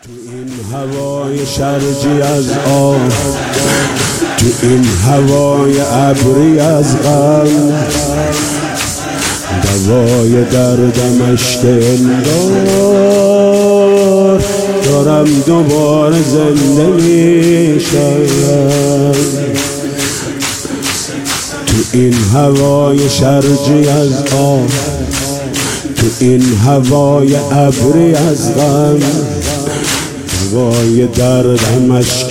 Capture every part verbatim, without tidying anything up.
تو این هوای شرجی از آب، تو این هوای ابری از غم، دوای دردم اشک انگار دارم دوباره زنده میشم. تو این هوای شرجی از آب، تو این هوای ابری از غم، دوای دردم اشک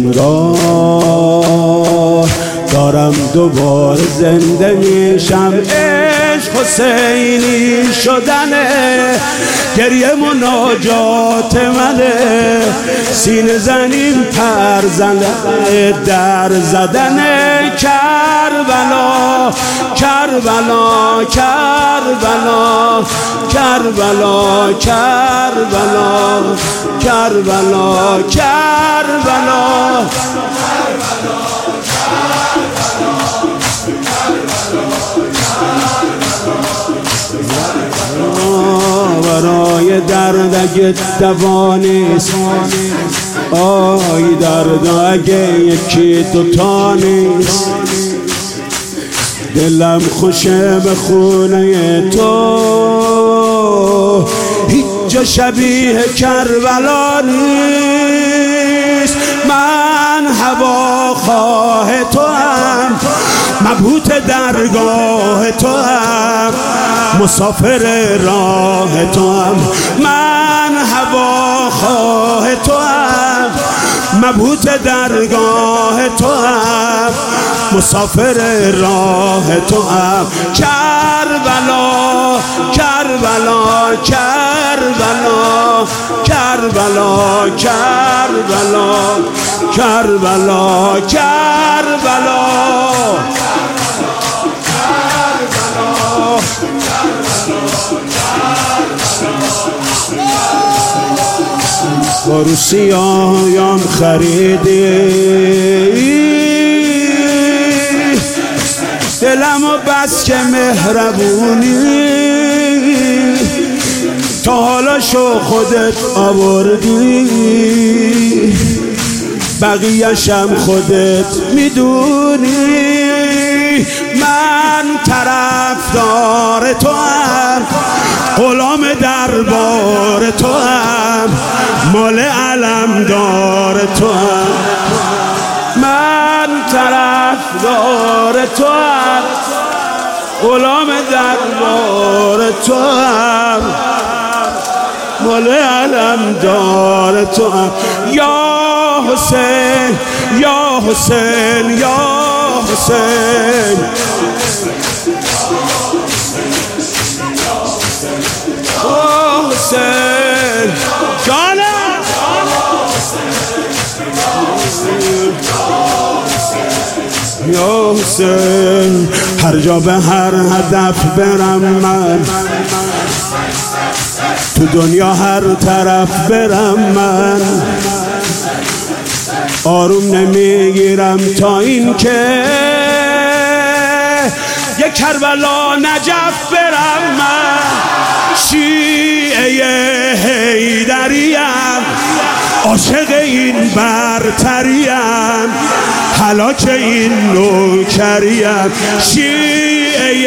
انگار دارم دوباره زنده میشم. عشق حسینی شدنه، گریه مناجات منه، سینه زنیم پر زنه، در زدنه. کربلا کربلا کربلا کربلا کربلا کربلا کربلا برای درد اگه دوا نیست، آی درد اگه یکی دوتا نیست، دلم خوشه به خونه تو، هیچ جا شبیه کربلا نیست. من هوا خواه تو هم، مبهوت درگاه تو هم، مسافر راه تو هم. من هوا خواه تو هم، مبهوت درگاه تو هم، مسافر راه تو هم. کربلا کربلا کربلا کربلا کربلا کربلا کربلا با رو سیاهیم خریدی دلمو بس که مهربونی، تا حالا شو خودت آوردی، بقیه‌شم خودت میدونی. من طرفدار تو هم، غلام دربار تو هم، مال علمدار تو هم. من طرفدار تو هم، غلام دربار تو هم، مال علمدار تو هم. یا حسین یا حسین یا حسین، یا حسین جانم، یا حسین. هر جا به هر هدف برم من، تو دنیا هر طرف برم من، آروم نمیگیرم تا این که یک کربلا نجف برم من. شیعه حیدریم، عاشق این برتریم، هلاک این نوکریم. شیعه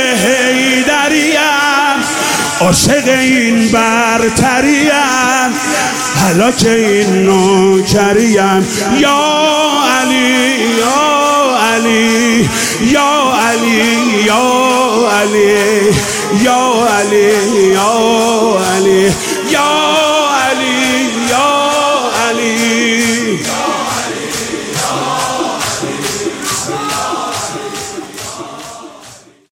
حیدریم، عاشق این برتریم، هلاک این نوکریم. یا علی یا علی یا علی یا علی یا علی یا